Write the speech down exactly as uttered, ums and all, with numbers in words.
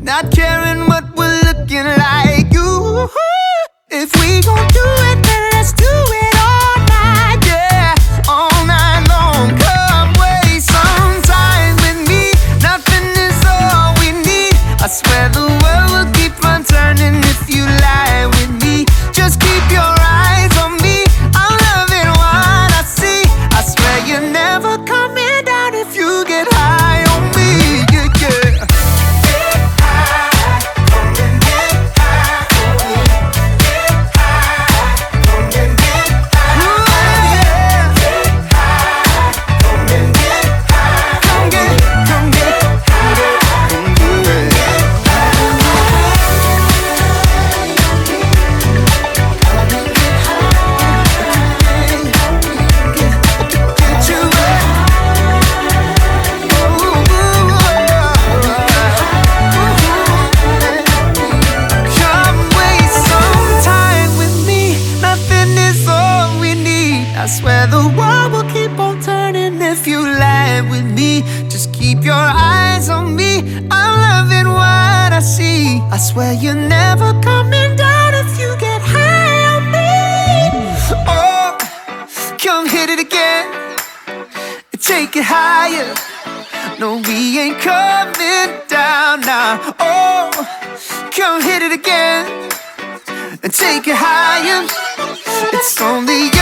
not caring what we're looking like. You, if we gon' do it, then let's do it all night, yeah, all night long. Come waste some time with me. Nothing is all we need. I swear the world will keep on turning if you lie with me. Just keep your eyes on me. I'm loving what I see. I swear you're never coming down if you get high on me. Yeah, yeah. Get high, come and get high on me. Get high, come and get high. Ooh, yeah. Get high, come and get high. Come get, come get, come get, come get, get I swear the world will keep on turning if you lie with me. Just keep your eyes on me. I'm loving what I see. I swear you're never coming down if you get high on me. Oh, come hit it again and take it higher. No, we ain't coming down now. Oh, come hit it again and take it higher. It's only